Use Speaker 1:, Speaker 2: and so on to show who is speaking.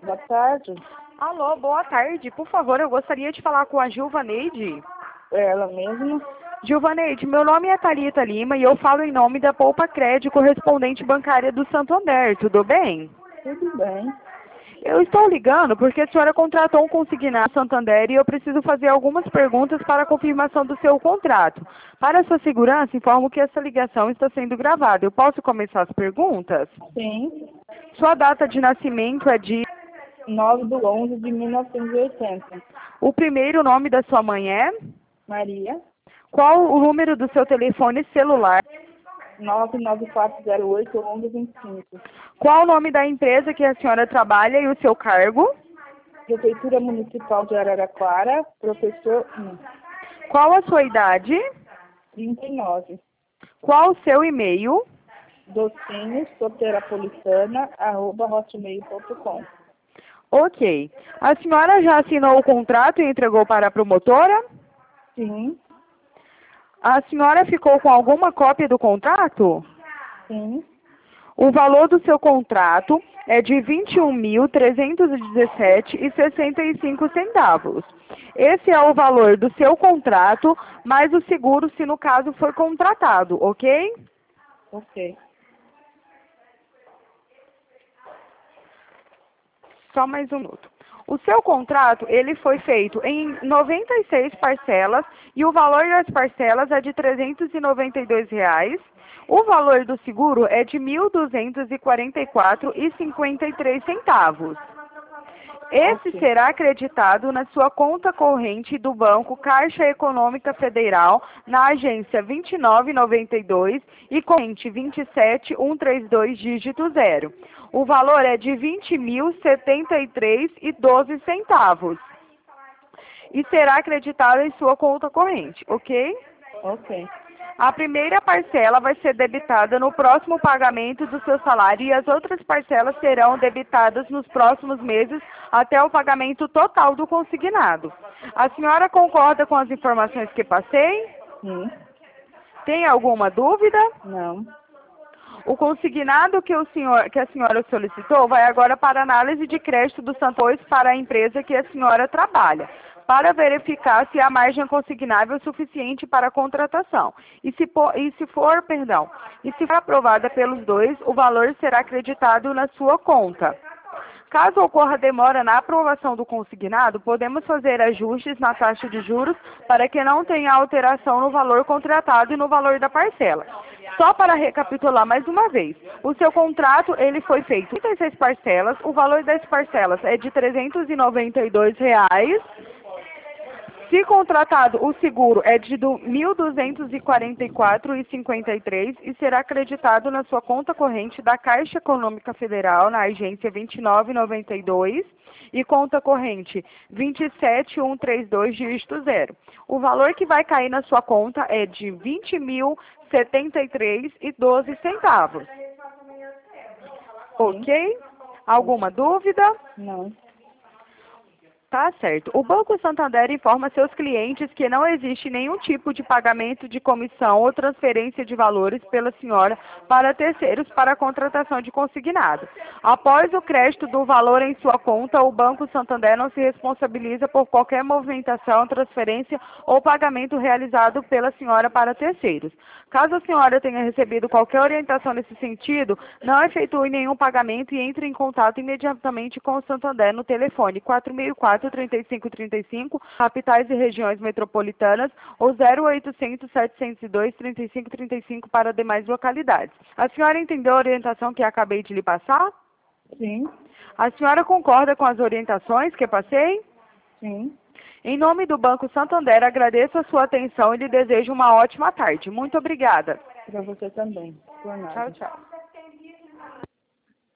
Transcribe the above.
Speaker 1: Boa tarde.
Speaker 2: Alô, boa tarde. Por favor, eu gostaria de falar com a Gilvaneide.
Speaker 1: É ela mesma?
Speaker 2: Gilvaneide, meu nome é Thalita Lima e eu falo em nome da Poupa Crédito, correspondente bancária do Santander. Tudo bem?
Speaker 1: Tudo bem.
Speaker 2: Eu estou ligando porque a senhora contratou um consignado Santander e eu preciso fazer algumas perguntas para a confirmação do seu contrato. Para sua segurança, informo que essa ligação está sendo gravada. Eu posso começar as perguntas?
Speaker 1: Sim.
Speaker 2: Sua data de nascimento é de...
Speaker 1: 9/11/1980.
Speaker 2: O primeiro nome da sua mãe é?
Speaker 1: Maria.
Speaker 2: Qual o número do seu telefone celular?
Speaker 1: 99408-1125.
Speaker 2: Qual o nome da empresa que a senhora trabalha e o seu cargo?
Speaker 1: Prefeitura Municipal de Araraquara, professor 1.
Speaker 2: Qual a sua idade?
Speaker 1: 39.
Speaker 2: Qual o seu e-mail?
Speaker 1: docinhos.hotmail.com.
Speaker 2: Ok. A senhora já assinou o contrato e entregou para a promotora?
Speaker 1: Sim.
Speaker 2: A senhora ficou com alguma cópia do contrato?
Speaker 1: Sim.
Speaker 2: O valor do seu contrato é de R$ 21.317,65. Esse é o valor do seu contrato, mais o seguro, se no caso for contratado, ok?
Speaker 1: Ok.
Speaker 2: Só mais um minuto. O seu contrato, ele foi feito em 96 parcelas e o valor das parcelas é de R$ 392. O valor do seguro é de R$ 1.244,53. Esse
Speaker 1: Ok.
Speaker 2: será acreditado na sua conta corrente do Banco Caixa Econômica Federal, na agência 2992 e corrente 27132 dígito 0. O valor é de R$ 20.073,12 e será acreditado em sua conta corrente, ok?
Speaker 1: Ok.
Speaker 2: A primeira parcela vai ser debitada no próximo pagamento do seu salário e as outras parcelas serão debitadas nos próximos meses até o pagamento total do consignado. A senhora concorda com as informações que passei?
Speaker 1: Sim.
Speaker 2: Tem alguma dúvida?
Speaker 1: Não.
Speaker 2: O consignado que a senhora solicitou vai agora para análise de crédito do Santos para a empresa que a senhora trabalha, para verificar se a margem consignável é suficiente para a contratação. E se for aprovada pelos dois, o valor será acreditado na sua conta. Caso ocorra demora na aprovação do consignado, podemos fazer ajustes na taxa de juros para que não tenha alteração no valor contratado e no valor da parcela. Só para recapitular mais uma vez, o seu contrato ele foi feito em 36 parcelas, o valor das parcelas é de R$ 392. Se contratado, o seguro é de R$ 1.244,53 e será acreditado na sua conta corrente da Caixa Econômica Federal, na agência 2992 e conta corrente 27132 dígito 0. O valor que vai cair na sua conta é de R$ 20.073,12. Ok? Alguma dúvida?
Speaker 1: Não.
Speaker 2: Tá certo. O Banco Santander informa seus clientes que não existe nenhum tipo de pagamento de comissão ou transferência de valores pela senhora para terceiros para a contratação de consignado. Após o crédito do valor em sua conta, o Banco Santander não se responsabiliza por qualquer movimentação, transferência ou pagamento realizado pela senhora para terceiros. Caso a senhora tenha recebido qualquer orientação nesse sentido, não efetue nenhum pagamento e entre em contato imediatamente com o Santander no telefone 4.004-3535, capitais e regiões metropolitanas, ou 0800-702-3535 para demais localidades. A senhora entendeu a orientação que acabei de lhe passar?
Speaker 1: Sim.
Speaker 2: A senhora concorda com as orientações que passei?
Speaker 1: Sim.
Speaker 2: Em nome do Banco Santander, agradeço a sua atenção e lhe desejo uma ótima tarde. Muito obrigada.
Speaker 1: Para você também. Por nada.
Speaker 2: Tchau, tchau.